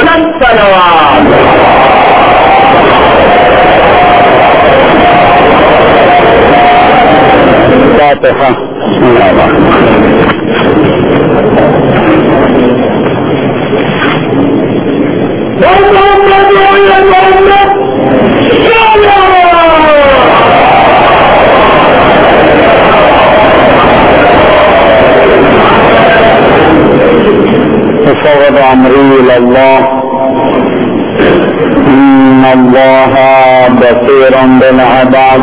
الصلوات. فاتحة. بسم الله الرحمن فوض أمري إلى الله إن الله بصير بالعباد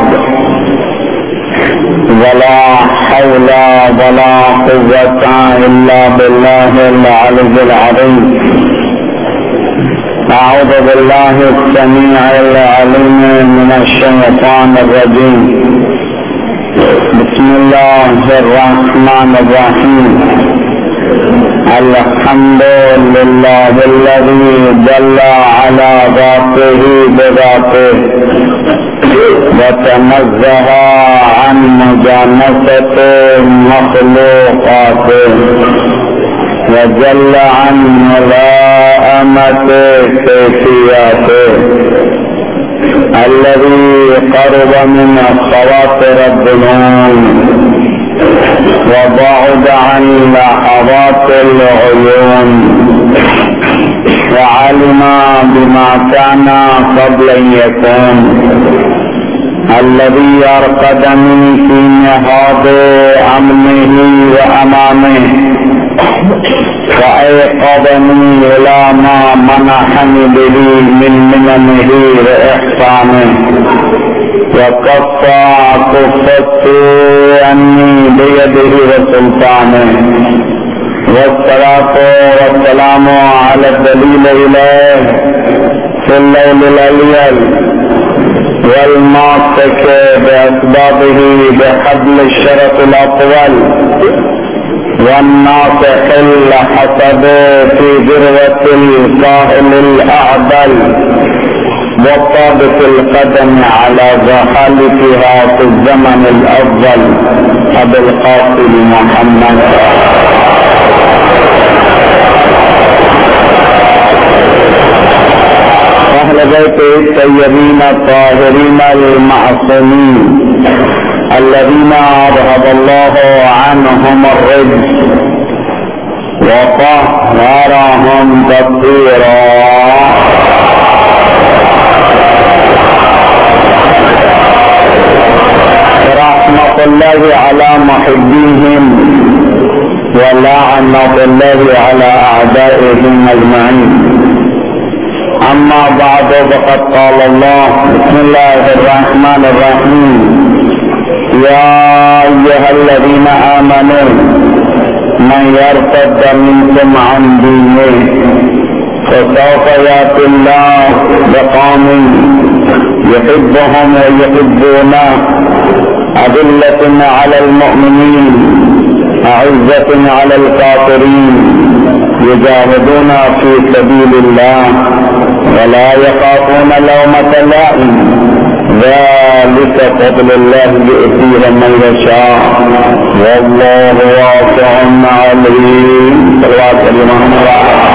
ولا حول ولا قوة إلا بالله العلي العظيم. أعوذ بالله السميع العليم من الشيطان الرجيم. بسم الله الرحمن الرحيم. الحمد لله الذي جل على ذاته بذاته وتنزه عن مجانسة مخلوقاته وجل عن ملائمة كيفياته الذي قرب من خواطر الظنون وبعد عن لحظات العيون وعلم بما كان قبل أن يكون الذي أرقدني في نهاض أمنه وأمامه وأيقظني إلى ما منحني به من مننه وإحسانه وكفى كفتي عني بيده وسلطانه والصلاة والسلام على الدليل إليه في الليل الأليل والماسك بأسبابه بحبل الشرف الأطول والناصح الحسب في ذروة القائل الأعدل وطابق القدم على زحالفها في الزمن الأفضل أبي القاسم محمد أهل بيت الطيبين الطاهرين المعصومين الذين أذهب الله عنهم الرجس وطهرهم تطهيرا. رحمة الله على محبيهم ولعنة الله على أعدائهم أجمعين. أما بعد فقد قال الله بسم الله الرحمن الرحيم يا أيها الذين آمنوا من يرتد منكم عن دينه فسوف يأتي الله بقوم يحبهم ويحبونه أذلة على المؤمنين أعزة على الكافرين يجاهدون في سبيل الله ولا يخافون لومة لائم ذلك فضل الله يؤتيه من يشاء والله واسع عليم. صلوات محمد.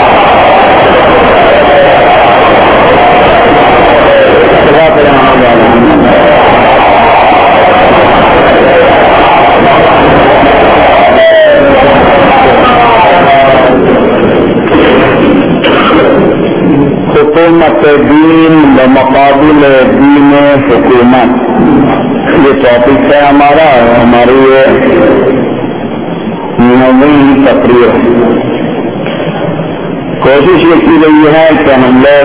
حکومت دین بمقابل دین حکومت یہ ٹاپک ہے ہمارا. ہماری یہ 9ویں تقریر. کوشش یہ کی گئی ہے کہ ہم لوگ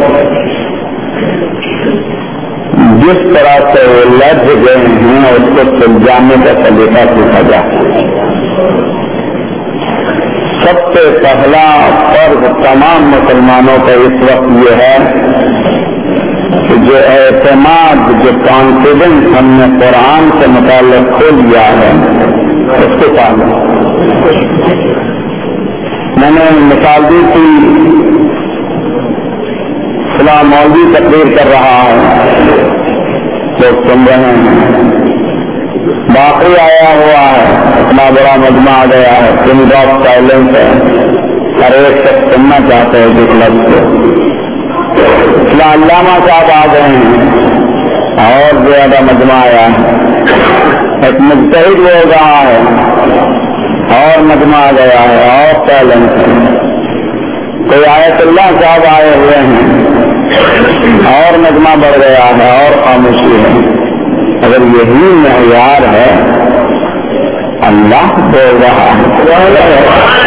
جس طرح سے وہ لج گئے ہیں اس کو سلجھانے کا طریقہ سیکھا جائے. سب سے پہلا فرض تمام مسلمانوں کا اس وقت یہ ہے کہ جو اعتماد جو کانفیڈنس ہم نے قرآن سے متعلق کھو لیا ہے اس کو پالیں. میں نے مثال دی تھی فلاں مولوی تقریر کر رہا ہے لوگ سن رہے ہیں باقی آیا ہوا ہے اتنا بڑا مجمع آ گیا ہے پن ڈراپ سائلنس ہے اور ایک شخص سننا چاہتا ہے جس لفظ کو. علامہ صاحب آ گئے ہیں اور زیادہ مجمع آیا ہے. ایک مجتہد ہو رہا ہے اور مجمع آ گیا ہے اور سائلنس ہے. کوئی آیت اللہ صاحب آئے ہوئے ہیں اور مجمع بڑھ گیا ہے اور خاموشی ہے. اگر یہی معیار ہے اللہ بول رہا ہے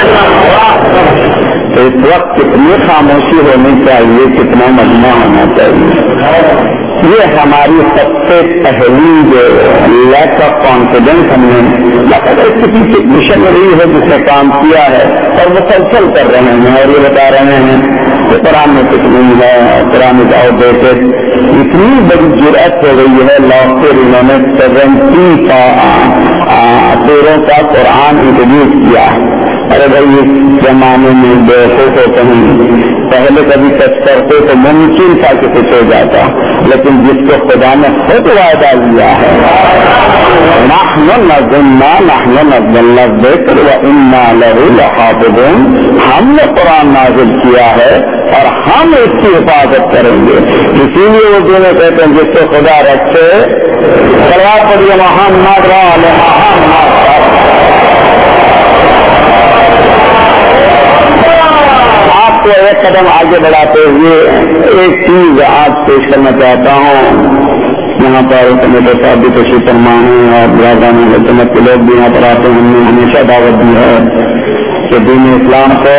تو اس وقت کتنی خاموشی ہونی چاہیے, کتنا مجمع ہونا چاہیے. یہ ہماری سب سے پہلی جو لیک آف کانفیڈینس ہم نے اگر کسی کی مشنری ہے جس نے کام کیا ہے اور مسلسل کر رہے ہیں اور یہ بتا رہے ہیں کہ قرآن میں کچھ نہیں ہے, قرآن از آؤٹ ڈیٹڈ. اتنی بڑی جرأت ہو گئی ہے لاسٹ انہوں نے 70 سوروں کا قرآن انٹروڈیوس کیا ہے. ارے بھائی اس زمانے میں دیکھو تو کہیں پہلے کبھی ٹچ کرتے تو ممکن تھا کہ کچھ ہو جاتا, لیکن جس کو خدا نے خود وعدہ لیا ہے نحن نزلنا نحن نزلنا الذکر وانا لہ لحافظون, ہم نے قرآن نازل کیا ہے اور ہم اس کی حفاظت کریں گے. اسی لیے اردو میں کہتے ہیں جس کو خدا رکھے سلوات پڑھیے محمد محمد. آپ کو ایک قدم آگے بڑھاتے ہوئے ایک چیز آج پیش کرنا چاہتا ہوں. یہاں پر کمیٹر صاحب بھی تشریف فرما ہیں اور برادران حکومت کے لوگ بھی یہاں پر آتے ہیں. ہم نے ہمیشہ دعوت دی ہے کہ دین اسلام کو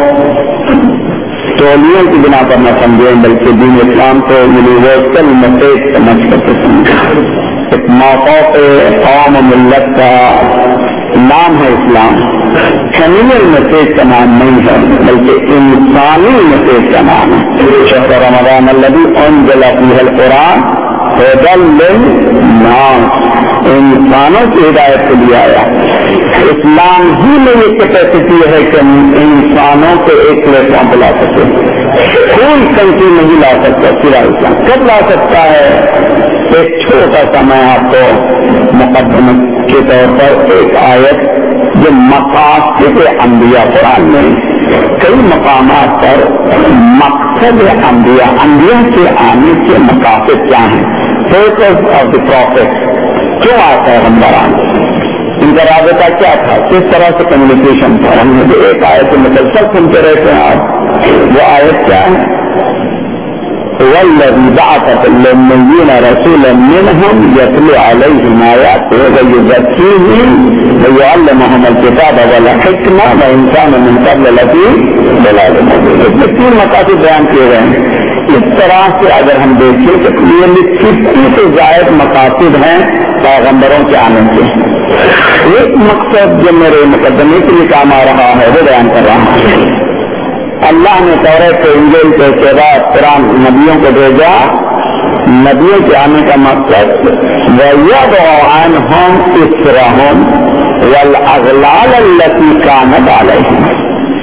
تولیوں کی بنا پر نہ سمجھیں بلکہ دین اسلام کو یونیورسل میسیج سمجھ کر سمجھیں. ایک موقع پہ قوم و ملت کا نام ہے اسلام, کمیونل میسیج کا نام نہیں ہے بلکہ انسانی میسیج کا نام ہے. شہر رمضان الذی انزل فیہ القرآن ہدی للناس, انسانوں کی ہدایت کے لیے آیا. اسلام ہی میں یہ کیپیسٹی ہے کہ انسانوں کو ایک پلیٹ فارم پہ لا سکے. کوئی کنٹری نہیں لا سکتا سوائے اسلام. کب لا سکتا ہے؟ ایک چھوٹا سا میں آپ کو مقدمے کے طور پر ایک آیت جو مقاصد انبیاء, قرآن میں کئی مقامات پر مقصد انبیاء کے آنے کے مقاصد کیا ہیں, پرپز آف دی پروفیٹ, کیوں آتا ہے ہمارا, ان کا رابطہ کیا تھا, کس طرح سے کمیونیکیشن تھا. ہم نے جو ایک آیت مسلسل سنتے رہتے ہیں آپ, وہ آیت کیا ہے, والذی بعث فی الأميين رسولا منهم يتلو عليهم آياته ويزكيهم ويعلمهم الكتاب والحکمة وإن كانوا من قبل لفی ضلال مبین. اس میں 3 مقاصد بیان کیے گئے ہیں. اس طرح سے اگر ہم دیکھیں تو یہ 50 سے زائد مقاصد ہیں پیغمبروں کے آنے کے. ایک مقصد جو میرے مقدمے کے لیے کام آ رہا ہے وہ بیان کر رہا ہوں. اللہ نے تورات کے انجیل کے بعد قرآن نبیوں کو بھیجا. نبیوں کے آنے کا مقصد وَيَضَعُ عَنْهُمْ إِصْرَهُمْ وَالْأَغْلَالَ الَّتِي كَانَتْ عَلَيْهِمْ,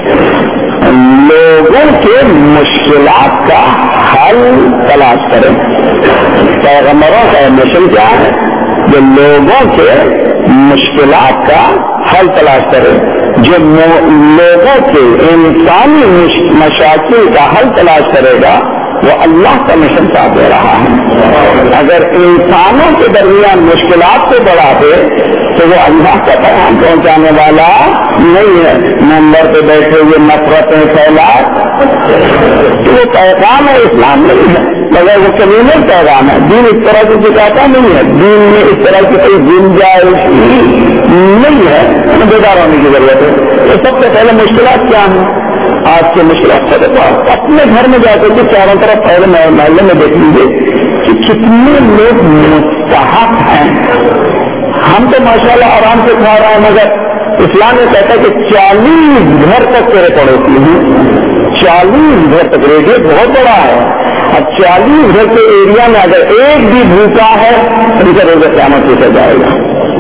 لوگوں کے مشکلات کا حل تلاش کریں. پیغمبروں کا مشن کیا ہے, جو لوگوں کے مشکلات کا حل تلاش کرے. جو لوگوں کے انسانی مشاکل کا حل تلاش کرے گا وہ اللہ کا مشن ساتھ دے رہا ہے. اگر انسانوں کے درمیان مشکلات کو بڑھا دے تو وہ اللہ کا پیغام پہنچانے والا نہیں ہے. ممبر پہ بیٹھے ہوئے نفرتیں پھیلا تو وہ پیغام اسلام نہیں ہے, مگر وہ کمیونل پیغام ہے. دین اس طرح سے سکھاتا نہیں ہے, دین میں اس طرح کی کوئی گنجائش نہیں ہے. ہمیں بیدار ہونے کی ضرورت ہے. تو سب سے پہلے مشکلات کیا ہیں آج کے مشکلات کا دیکھو, اپنے گھر میں جا کر کے چاروں طرف پہلے محلے میں دیکھ لیجیے کہ کتنے لوگ مستحق ہیں. ہم تو ماشاءاللہ آرام سے کھا رہے ہیں, مگر اسلام یہ کہتا ہے کہ 40 گھر تک تیرے پڑوسی ہیں. 40 گھر تک, ریڈیو بہت بڑا ہے. اب 40 گھر کے ایریا میں اگر ایک بھی بھوکا ہے تو اسے روزہ قیامت پوچھا جائے گا.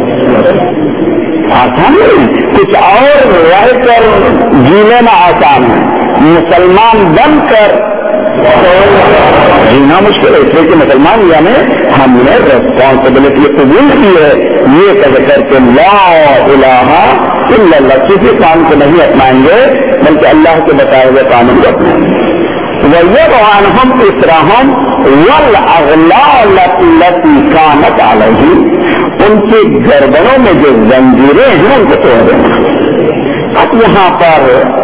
آسان نہیں, کچھ اور رہ کر جینے میں آسان ہے, مسلمان بن کر جینا مشکل ہے. اس لیے کہ مسلمان یعنی ہم نے ریسپانسبلٹی قبول کی ہے یہ کہہ کر کے لا الہ الا اللہ, کسی کام کو نہیں اپنائیں گے بلکہ اللہ کے بتائے ہوئے قانون کو اپنائیں. وَيَضَعُ عَنْهُمْ إِصْرَهُمْ وَالْأَغْلَالَ الَّتِي كَانَتْ عَلَيْهِمْ. ان کی گردنوں میں جو زنجیریں ہیں ان کو توڑ دینا. اب یہاں پر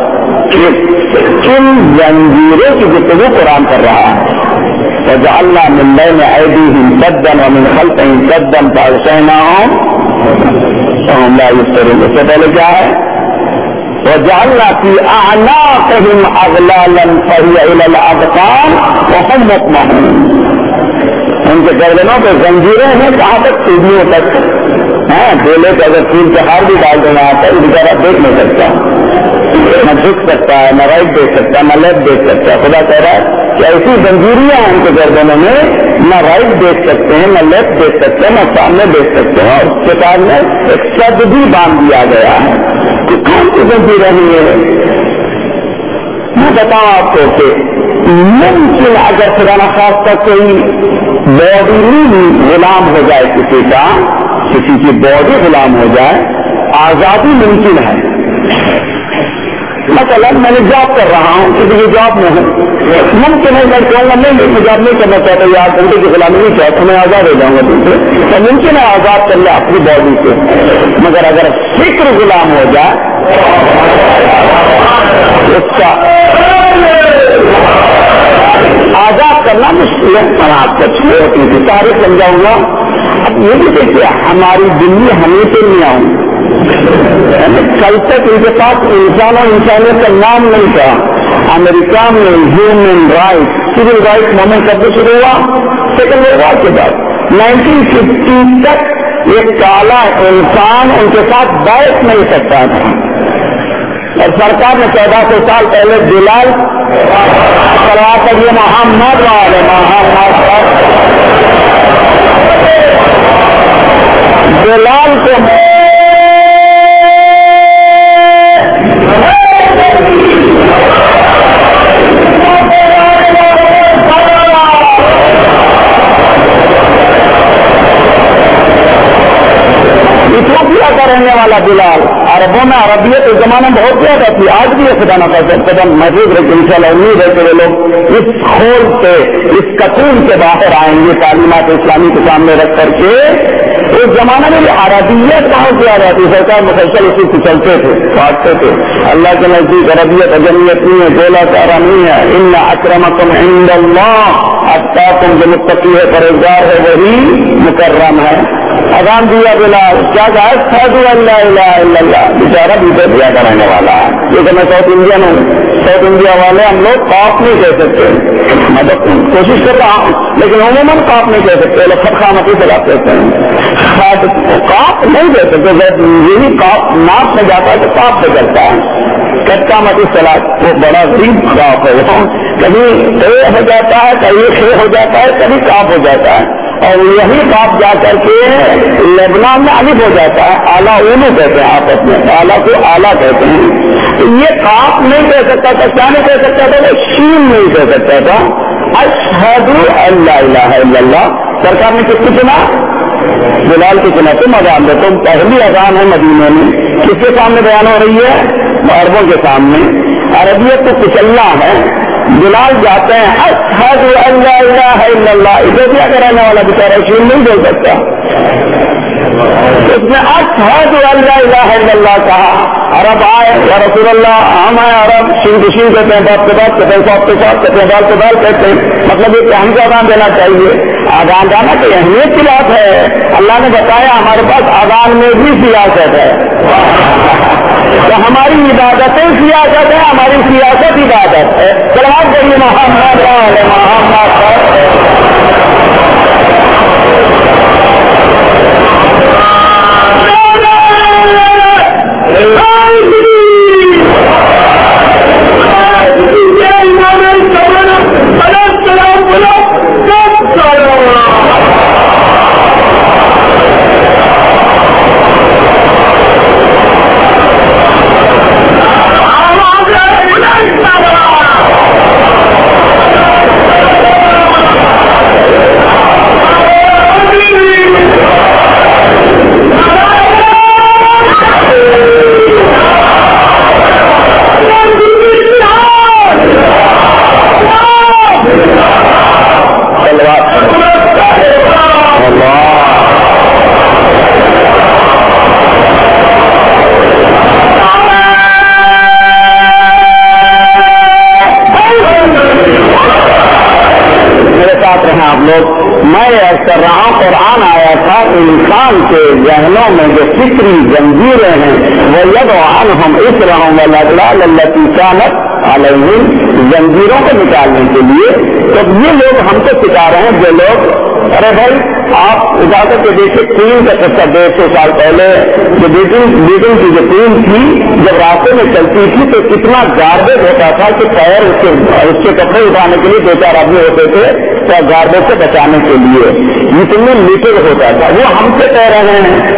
کن زنجیروں کی گفتگو قرآن کر رہا ہے. وَجَعَلْنَا مِنْ بَيْنِ أَيْدِيهِمْ سَدًّا وَمِنْ خَلْفِهِمْ سَدًّا فَأَغْشَيْنَاهُمْ فَهُمْ لَا يُبْصِرُونَ. اس سے پہلے کیا ہے؟ وَجَعَلْنَا فِي أَعْنَاقِهِمْ أَغْلَالًا فَهِيَ إِلَى الْأَذْقَانِ وَهُمْ مُقْمَحُونَ. ان کے گردنوں پہ زنجیریں ہیں کہاں تک؟ سیڑھیوں تک. بولے تو اگر تین کے ہار بھی ڈال دینا آتا ہے بیچارہ دیکھ نہیں سکتا, نہ جھک سکتا ہے, نہ رائٹ دیکھ سکتا ہے, نہ لیفٹ دیکھ سکتا ہے. خدا کہہ رہا ہے کہ ایسی زنجیریاں ہیں ان کے گردنوں میں, نہ رائٹ دیکھ سکتے ہیں, نہ لیفٹ دیکھ سکتے ہیں, نہ سامنے دیکھ سکتے ہیں. اور اس کے ساتھ میں ایک سد بھی باندھ دیا گیا ہے کہ کون سی زنجیریں نہیں ہے. میں بتاؤں آپ کو کہ ممکن اگر خدا نخواستہ کوئی باڈی غلام ہو جائے, کسی کی باڈی غلام ہو جائے, آزادی ممکن ہے. مثلا میں نے جاب کر رہا ہوں, کسی کی جاب میں ہوں, ممکن ہے میں کہوں گا نہیں میں جاب نہیں کرنا چاہتا, یا 8 گھنٹے کی غلامی نہیں چاہتا, میں آزاد ہو جاؤں گا تم سے. تو ممکن ہے آزاد کر لیں اپنی باڈی سے, مگر اگر فکر غلام ہو جائے اس کا آزاد کرنا مشکل ہے. میں آپ کو اچھی ہوتی تھی تاریخ سمجھاؤں گا. اب یہ بھی دیکھیے ہماری دلی ہمیں سے نہیں آؤں, کل تک ان کے پاس انسان اور انسانیت کا نام نہیں تھا. امریکہ میں human right civil right movement کب سے شروع ہوا؟ سیکنڈ ورلڈ وار کے بعد 1950 تک ایک کالا انسان ان کے ساتھ بیٹھ نہیں سکتا تھا, اور سرکار نے 1400 سال پہلے بلال کروا کر یہ محمد والے بلال کو ایتھوپیا کا رہنے والا بلال, عربوں میں عربیت اس زمانے میں بہت زیادہ تھی, آج بھی یہ خدا نہ قدم محفوظ رکھے انشاءاللہ. امید ہے کہ وہ لوگ اس خول سے, اس کتون سے باہر آئیں گے تعلیمات اسلامی کے سامنے رکھ کر کے. اس زمانے میں بھی عربیت بہت زیادہ تھی, سرکار مسلسل اسی سے چلتے تھے, کاٹتے تھے. اللہ کے نزدیک عربیت اجمیت نہیں ہے, بولا چارہ نہیں ہے. ان اکرمکم عند اللہ اتقاکم, جو متقی ہے پرہیزگار ہے وہی مکرم ہے. اذان دیا بلال, کیا کہا؟ اشہد ان لا الہ الا اللہ. بیچارہ بھی دیا کرنے والا ہے. یہ کہ میں ساؤتھ انڈین ہوں, ساؤتھ انڈیا والے ہم لوگ کاپ نہیں کہہ سکتے, میں تو کوشش کرتا ہوں لیکن عموماً کاپ نہیں کہہ سکتے. لوگ خامتی سے بات کرتے ہیں, کاپ نہیں کہہ سکتے. یہی کاپ ناپ میں جاتا ہے تو کاپ سے چلتا ہے. کٹکا متی سلاد وہ بڑا غریب کاپ ہے, وہ کبھی اے ہو جاتا ہے, کبھی خے ہو جاتا ہے, کبھی کاپ ہو جاتا ہے. اور یہی کاپ جا کر کے لبنان میں الف ہو جاتا ہے. اعلیٰ اونو کہتے ہیں آپس میں, اعلیٰ کو اعلیٰ کہتے ہیں. یہ کاپ نہیں کہہ سکتا تھا, کیا نہیں کہہ سکتا تھا, وہ شین نہیں کہہ سکتا تھا. اشہد ان لا الہ الا اللہ. سرکار نے کس کو چنا؟ بلال کو چنا. تم اذان دو, تم پہلی اذان ہے مدینے میں, کس کے سامنے بیان ہو رہی ہے؟ عربوں کے سامنے. عربیت کو کچلنا ہے. بلال جاتے ہیں اشہد ان لا الہ الا اللہ. ایتھوپیا کا رہنے والا بیچارہ شین نہیں بول سکتا, اس نے اشہد ان لا الہ الا اللہ کہا. عرب آئے, یا رسول اللہ ہم آئے عرب, شین کو شین کہتے ہیں, بات کے بعد کہتے ہیں, صاحب کے ساتھ کہتے ہیں, بال کے بال کہتے ہیں. مطلب یہ کہ ہم کو اذان دینا چاہیے. اذان دینا کوئی اہمیت کی بات ہے. اللہ نے بتایا ہمارے پاس اذان میں بھی سیاست ہے. تو ہماری عبادتیں سیاست ہے, ہماری سیاست عبادت ہے. سلام کریے محمد والے محمد. ہیں آپ لوگ. میں عرض کر رہا ہوں قرآن آیا تھا انسان کے ذہنوں میں جو فکری زنجیریں ہیں وہ عنہم اسرہم والاغلال التی کانت علیہم, زنجیروں کو نکالنے کے لیے. تو یہ لوگ ہم کو سکھا رہے ہیں جو لوگ, ارے بھائی آپ اجازت کے دیکھیے قین کا قصہ 150 سال پہلے جو بیٹنگ کی جو قین تھی جب راستے میں چلتی تھی تو کتنا گاربیج ہوتا تھا کہ پیر اس کے کپڑے اٹھانے کے لیے 2-4 آدمی ہوتے تھے تو گاربیج سے بچانے کے لیے اتنے لیٹر ہوتا تھا. وہ ہم سے کہہ رہے ہیں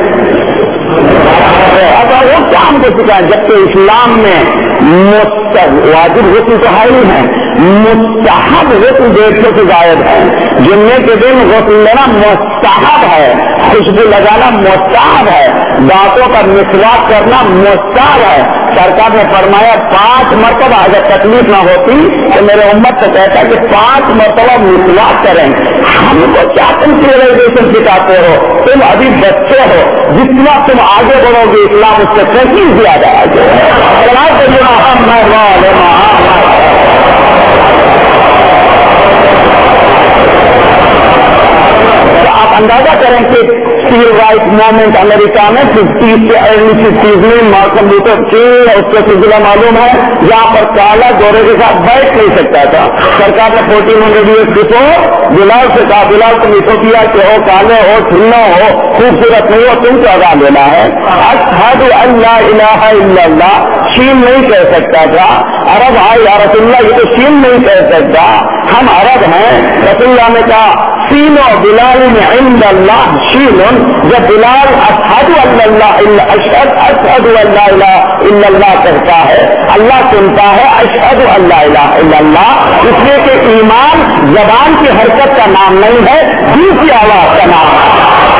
اگر وہ کام کو سکھائیں جبکہ اسلام میں واجب غسل تو ہے ہی ہے, مستحب غسل 150 سے زائد ہے. جمعے کے دن غسل لینا مستحب ہے, خوشبو لگانا مستحب ہے, دانتوں کا مسواک کرنا مستحب ہے. سرکار نے فرمایا 5 مرتبہ اگر تکلیف نہ ہوتی تو میرے امت سے کہتا کہ 5 مرتبہ مسواک کریں. ہم کو کیا تم سیولائزیشن سکھاتے ہو, تم ابھی بچے ہو, جتنا تم آگے بڑھو گے اسلام اس سے کہیں زیادہ آگے. آپ اندازہ کریں کہ سیول رائٹ موومنٹ امریکہ میں 50 سے ارلی 50 میں مارٹن لوتھر کنگ اور اس کا سلسلہ معلوم ہے, جہاں پر کالا گورے کے ساتھ بیٹھ نہیں سکتا تھا. سرکار نے 1400 ایئرس بفور بلال سے کہا, بلال تم ایتھوپیا کے ہو, کالے ہو, ٹھنڈا ہو, خوبصورت نہیں ہو, تم کو اذان دینا ہے. اشہد ان لا الہ الا اللہ شین نہیں کہہ سکتا تھا. عرب آئے یا رسول اللہ, یہ تو شین نہیں کہہ سکتا, ہم عرب ہیں. رسول اللہ نے کہا سین و بلال عند اللہ شین. جب بلال اشہد ان لا الہ الا اللہ کہتا ہے اللہ سنتا ہے اشہد ان لا الہ الا اللہ, اس لیے کہ ایمان زبان کی حرکت کا نام نہیں ہے, دل کی آواز کا نام ہے.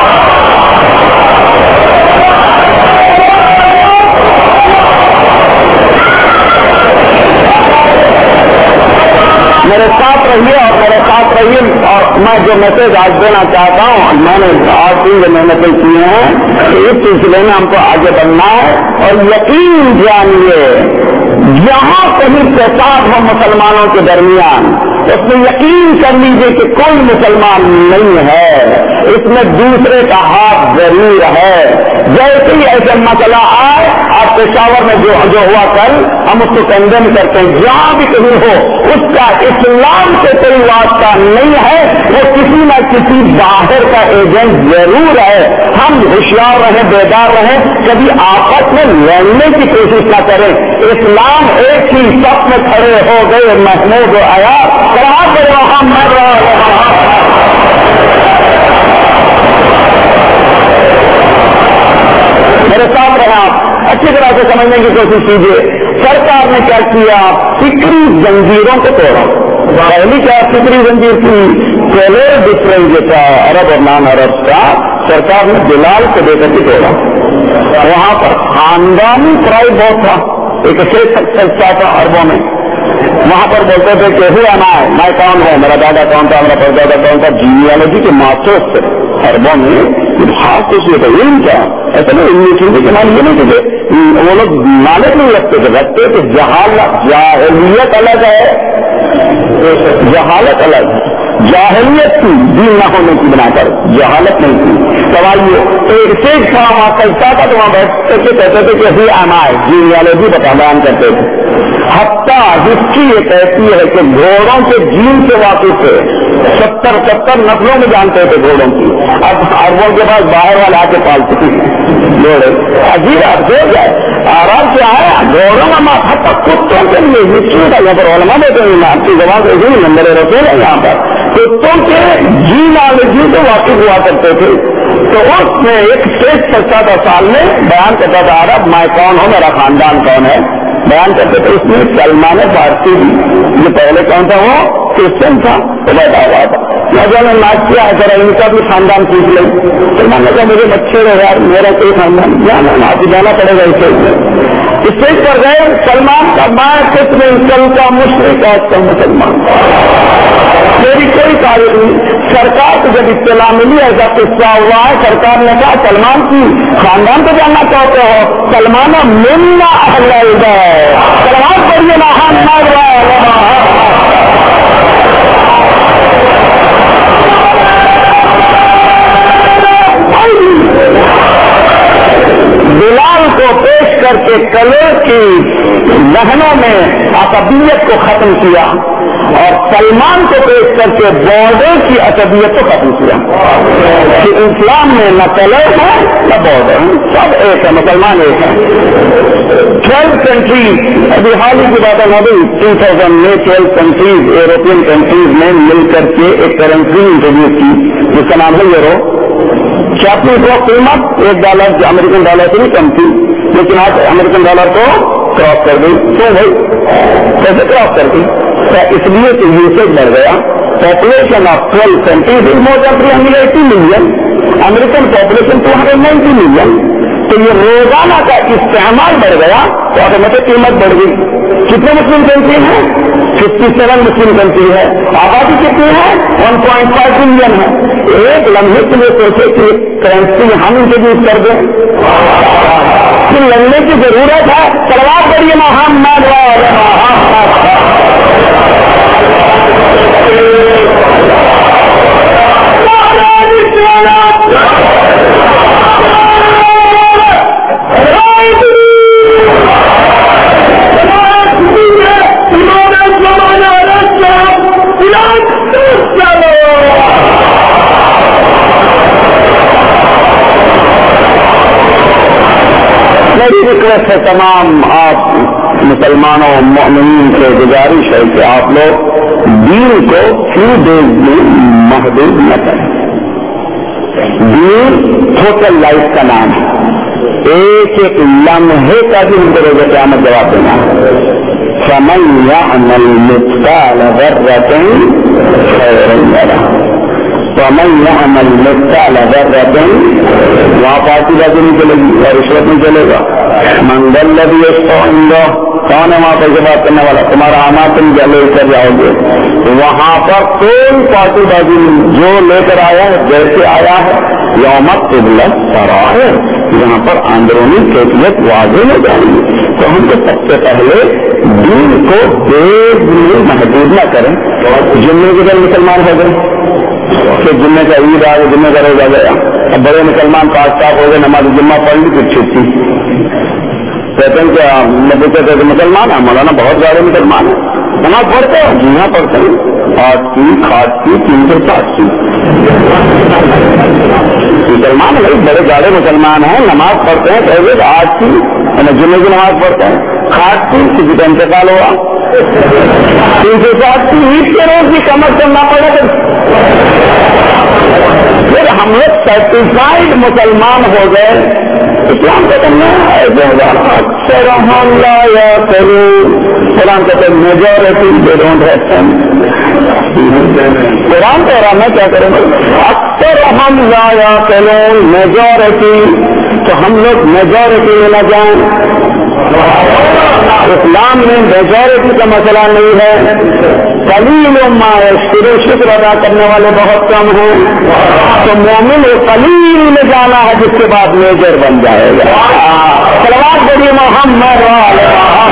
میرے ساتھ رہیے اور میرے ساتھ رہیے. اور میں جو میسج آج دینا چاہتا ہوں, میں نے 8 محنتیں کی ہیں کہ اس سلسلے میں ہم کو آگے بڑھنا ہے. اور یقین جانیے جہاں کہیں فساد ہو مسلمانوں کے درمیان اس میں یقین کر لیجیے کہ کوئی مسلمان نہیں ہے, اس میں دوسرے کا ہاتھ ضرور ہے. جیسے ہی ایسا مسئلہ آئے, آپ پشاور میں جو ہوا کل, ہم اس کو کنڈیم کرتے ہیں. جہاں بھی کہیں ہو اس کا اسلام سے کوئی واسطہ نہیں ہے, وہ کسی نہ کسی باہر کا ایجنٹ ضرور ہے. ہم ہوشیار رہیں, بیدار رہیں, کبھی آپس میں لڑنے کی کوشش نہ کریں. اسلام ایک ہی صف میں کھڑے ہو گئے, محمود و آیا میرے ساتھ رہا. اچھی طرح سے سمجھنے کی کوشش کیجیے. سرکار نے کیا کیا, فکری زنجیروں کو توڑا. پہلی کیا فکری زنجیر تھی, کلر ڈفرنس جو تھا عرب اور نان عرب کا, سرکار نے بلال کو دے کر کے توڑا. وہاں پر خاندانی پرائڈ بہت تھا, ایک سچتا تھا عربوں میں. وہاں پر بولتے تھے کہ ہو آنا ہے, میں کون ہوں, میرا دادا کون تھا, میرا پردادا کون تھا. جینیالوجی کے ماسٹرز تھے عربوں میں. خاص کچھ یہ تھا علم کیا, ایسا نہیں انگلش کے نام یہ نہیں تھے, وہ لوگ نالج نہیں رکھتے تھے. جہالت الگ ہے, جہالت الگ ہے. جاہلیت تھی دین نہ ہونے کی بنا کر, جہالت نہیں تھی. سوائیے ایک سے کھڑا وہاں کرتا تھا تو وہاں بیٹھ کر کے کہتے تھے کہ ہی آنا ہے, جینیالوجی بیان کرتے تھے. حتیٰ ہسٹری یہ کہتی ہے کہ گھوڑوں کے جین سے واقف تھے, 70 نسلوں میں جانتے تھے گھوڑوں کی. اب عربوں کے پاس باہر والا آ کے پالتے تھے گھوڑے. عجیب آپ ہو جائے آرام سے آیا گھوڑوں کا ماں, حتیٰ کتوں کے لیے ہسٹری کا یہاں پر علماء دیتے ہیں, آپ کی زبان سے نہیں نمبر رسول ہے یہاں پر. کتوں کے جینالوجی سے واقف ہوا کرتے تھے. تو اس میں ایک 17 سال میں بیان کرتا تھا عرب میں کون ہوں, میرا خاندان کون ہے, بیان کرتے تھے. اس میں سلمان فارسی بھی, جو پہلے کون تھا وہ کرسچن تھا, تو بیٹھا ہوا تھا. میں نے ناچ کیا ہے ذرا ان کا بھی خاندان پوچھ لیں. سلمان نے کہا مجھے بچے رہے یار, میرا کوئی خاندان آپ جانا پڑے گا. اسٹیج پر گئے, سلمان کا میں کس میں کل کا مشرق آج کا مسلمان, میری کوئی تعریف نہیں. سرکار کو جب اطلاع ملی ایسا قصہ ہوا ہے, سرکار نے کہا سلمان کی خاندان کو جاننا چاہتے ہو, سلمان منا اہل ہے, سلمان پڑھیے نا. ایک کلر کی لہنوں میں عصبیت کو ختم کیا اور سلمان کو پیش کر کے بارڈر کی عصبیت کو ختم کیا کہ اسلام میں نہ کلر ہے نہ بارڈر ہے، سب ایک ہے، مسلمان ایک ہے۔ 12 کنٹریز، ابھی حال ہی کی بات ہے 2000 میں 12 کنٹریز یورپین کنٹریز نے مل کر کے ایک کرنسی انٹروڈیوس کی جس کا نام ہے یورو۔ چاپی کو قیمت $1 جو امریکن ڈالر سے بھی کم تھی، لیکن آج امریکن ڈالر کو کراس کر گئی۔ کیوں بھائی کیسے کراس کر گئی؟ اس لیے کہ یوسیج بڑھ گیا۔ Population of 12 countries is more than 380 million, American population 290 million, تو یہ روزانہ کا استعمال بڑھ گیا تو آٹومیٹک قیمت بڑھ گئی۔ کتنے مسلم کنٹری ہیں؟ 57 مسلم کنٹری ہے، آبادی کتنی ہے؟ 1.5 بلین ہے۔ ایک لمحے کے لیے سوچے کہ کرنسی ہم انٹروڈیوس کر دیں کہ لڑنے کی ضرورت ہے، تلوار بڑھیے محمد میری ریکویسٹ ہے تمام آپ مسلمانوں مومنین سے گزارش ہے کہ آپ لوگ دین کو فیو ڈیز میں محدود نہ کریں۔ دین ٹوٹل لائف کا نام ہے، ایک ایک لمحے کا بھی ان کو روز قیامت جواب دینا ہے۔ فَمَن يَعْمَلْ مِثْقَالَ ذَرَّةٍ خَيْرًا يَرَهُ وَمَن يَعْمَلْ مِثْقَالَ ذَرَّةٍ وہاں پارٹی بازی نہیں چلے گی اور رشوت نہیں چلے گا۔ مَن ذَا الَّذِي يَشْفَعُ عِندَهُ کون ہے وہاں پر بات کرنے والا؟ تمہارا آنا تم لے کر جاؤ گے، وہاں پر کوئی پارٹی بازی نہیں، جو لے کر آیا ہے جیسے آیا ہے یوم تبلی السرائر، یہاں پر اندرونی کیفیت واضح ہو جائے گی۔ تو ہم کو سب سے پہلے دین کو دیش میں محدود نہ کریں۔ جمعے کے دن مسلمان ہو گئے کہ جمعے کا عید آ گیا، جمعے کا روزہ گیا، اب بڑے مسلمان پاک صاف ہو گئے، نماز جمعہ پڑھ لی پھر چھٹی۔ کہتے ہیں کہ میں پوچھا تھا کہ مسلمان ہے مولانا، بہت سارے مسلمان ہیں، نماز پڑھتے ہیں؟ جی ہاں پڑھتے ہیں، 8 کی 8 کی 360 کی مسلمان ہے، بڑے گاڑے مسلمان ہیں، نماز پڑھتے ہیں، کہتے 8 کی جمعے کی نماز پڑھتے ہیں، 8 کی کسی کا انتقال ہوا، 360 کی عید کے روز بھی کم از کم نہ پڑے گا۔ پھر ہم لوگ سرٹیفائڈ مسلمان ہو گئے، اسلام کا کرنا ایسے ہوگا اکثر ہم لا یا کرو، قرآن کہتے ہیں majority they don't have, Quran کہہ رہا میں کیا کروں گا؟ اکثر ہم لا یا کرو میجورٹی، تو ہم لوگ میجورٹی میں نہ جائیں۔ اسلام میں میجورٹی کا مسئلہ نہیں ہے، قلیل ما یشکرون، شکر ادا کرنے والے بہت کم ہیں، تو مومن قلیل میں جانا ہے جس کے بعد میجر بن جائے گا۔ صلوات پڑھیے محمد والے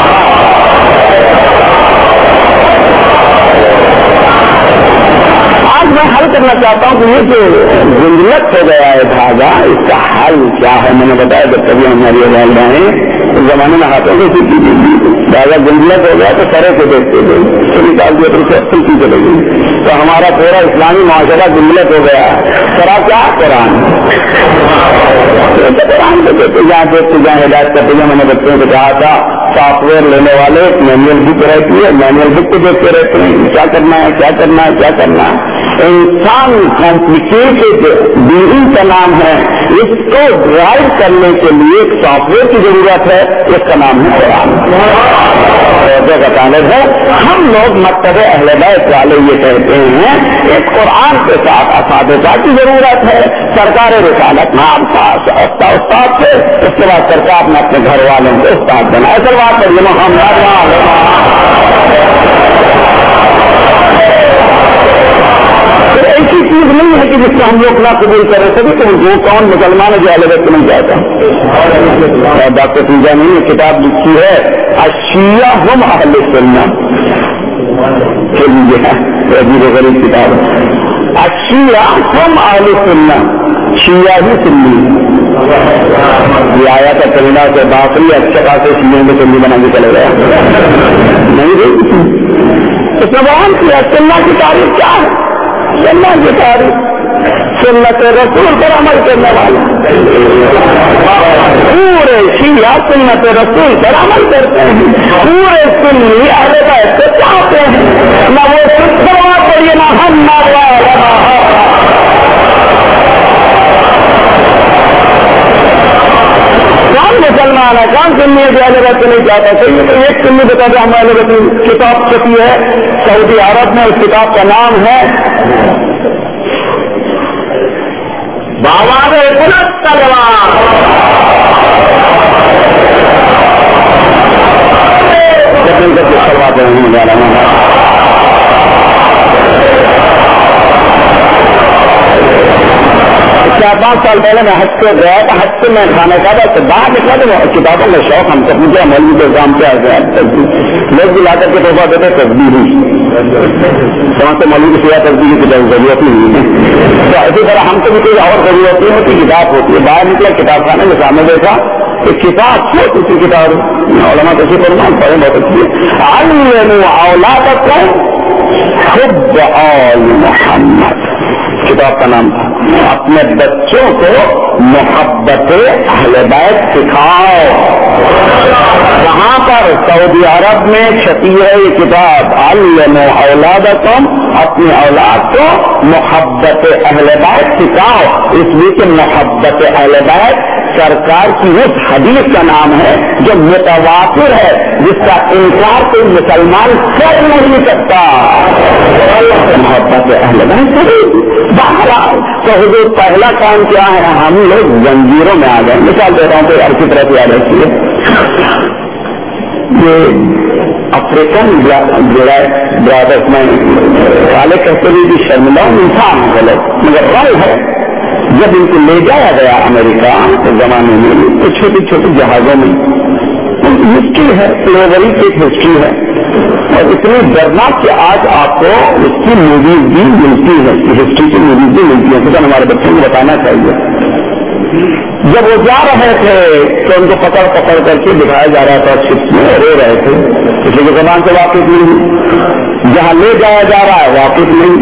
آج میں حل کرنا چاہتا ہوں کہ یہ جو گنجلت ہو گیا ہے دھاگا، اس کا حل کیا ہے؟ میں نے بتایا جب کبھی ہماری والدہ اس زمانے میں ہاتھوں سے سیکھی گئی، دھاگا گنجلت ہو گیا تو سرے کو دیکھتے تھے، اس کو نکال دیا تو اچھی کی چلے گئی، تو ہمارا پورا اسلامی معاشرہ گنجلت ہو گیا۔ سرا کیا؟ قرآن قرآن کو دیکھتے جہاں دیکھتے جہاں ہدایت کرتے جہاں میں نے بچوں کو کہا تھا سافٹ ویئر لینے والے مینوئل بک رہتی ہے، مینوئل بک کو دیکھتے رہتے ہیں کیا کرنا ہے کیا کرنا ہے کیا کرنا ہے۔ انسان کمپلیکیٹڈ بیئنگ کا نام ہے، اس کو ڈرائیو کرنے کے لیے ایک سافٹ ویئر کی ضرورت ہے، اس کا نام ہے قرآن کا طالب ہے۔ ہم لوگ مکتب اہل بیت والے یہ کہتے ہیں اس قرآن کے ساتھ اساتذہ کی ضرورت ہے۔ سرکار رسالت میں آپ استاد تھے، اس کے بعد سرکار نے اپنے گھر والوں کو استاد بنایا۔ ایسا بات کریے محمد ایسی چیز نہیں ہے کہ جس کو ہم لوگ نہ قبول کریں سکے تو وہ کون مسلمان ہے جو اہل بیت کو نہیں چاہتا۔ ڈاکٹر تیجانی نے کتاب لکھی ہے الشیعہ ہم اہل سنت، کے لیے عجیب و غریب کتاب ہے۔ الشیعہ ہم اہل سنت، شیعہ ہی سنی، یہ آیا تھا کرینا سے باقی اچھے خاصے سیوں میں چلی بنا کے چلے گیا نہیں رہی اس نے بیان کیا سننا کی تاریخ کیا ہے. سننا کی تاریخ سنت رسول پر عمل کرنے والا پورے شیعہ سنت رسول پر عمل کرتے ہیں. پورے سنی اہل بیت کو چاہتے ہیں. نہ وہ سنوا پڑیے نہ ہم نہ کون مسلمان ہے کون سنی ہے جو اہل بیت کو نہیں چاہتا. صحیح تو ایک سنی بتا دیں ہم اہل بیت کی کتاب چھپی ہے سعودی عرب میں. اس کتاب کا نام ہے بابا بلند تلوار. کرواتے ہیں 4-5 سال پہلے میں حج سے گیا تھا. حج سے میں کھانا کھا تھا باہر نکلا تو کتابوں کا شوق ہم سب مجھے مولوی کے کام کیا گیا لوگ بھی لا کر کے توبہ دیتے تصدیق ہی وہاں سے مولوی کی سیا تصدیق کی ضرورت نہیں ہے. تو اسی طرح ہم کو بھی کوئی اور ضرورت نہیں ہوتی. کتاب ہوتی ہے. باہر نکلا کتاب خانے کے سامنے دیکھا ایک کتاب چھوٹی سی کتاب علماء کیسے پڑھنا پڑھے بہت اچھی ہے. اولادکم حب آل محمد کتاب کا نام تھا. اپنے بچوں کو محبت اہل بیت سکھاؤ. وہاں پر سعودی عرب میں چھپی ہے یہ کتاب علموا اولادکم اپنی اولاد کو محبت اہل بیت سکھاؤ. اس لیے کہ محبت اہل بیت سرکار کی اس حدیث کا نام ہے جو متواتر ہے جس کا انکار کوئی مسلمان کر نہیں سکتا. محبت اہل بیت تو حضور پہلا کام کیا ہے ہم لوگ زنجیروں میں آ گئے. مثال دیتا ہوں کوئی اچھی طرح سے یاد رکھیے یہ افریقن برادرس میں والے کہتے ہوئے بھی شرمندہ انسان غلط مگر رنگ ہے. جب ان کو لے جایا گیا امریکہ کے زمانے میں تو چھوٹی چھوٹی جہازوں میں ہسٹری ہے سلیوری کی ایک ہسٹری ہے اور اتنی ڈرناک کہ آج آپ کو اس کی موویز بھی ملتی ہے. ہسٹری کی موویز بھی ملتی ہے. تو ہمارے بچوں کو بتانا چاہیے. جب وہ جا رہے تھے تو ان کو پکڑ پکڑ کر کے دکھایا جا رہا تھا شپ میں رو رہے تھے اس لیے زبان سے واقف نہیں. جہاں لے جایا جا رہا ہے واقف نہیں.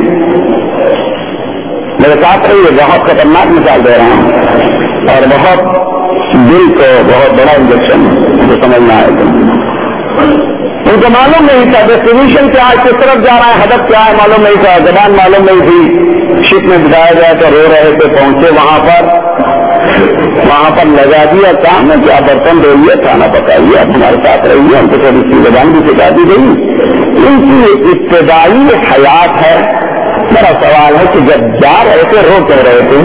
میرے ساتھ رہی ہے بہت خطرناک مثال دے رہا ہوں اور بہت دل کو بہت بڑا انجیکشن جو سمجھنا ہے. ان کو معلوم نہیں تھا ڈیسٹینیشن کیا ہے کس طرف جا رہا ہے ہدف کیا ہے معلوم نہیں تھا. زبان معلوم نہیں تھی. شپ میں بٹھایا گیا تو رو رہے تھے. پہنچے وہاں پر لگا دیا کام ہے کہ آپ برتن دھوئیے کھانا پکائیے آپ ہمارے ساتھ رہیے. ہم کو تھوڑی سی زبان بھی سکھا دی گئی. ان کی ابتدائی حیات ہے. میرا سوال ہے کہ جب جا رہے تھے رو کہہ رہے تھے.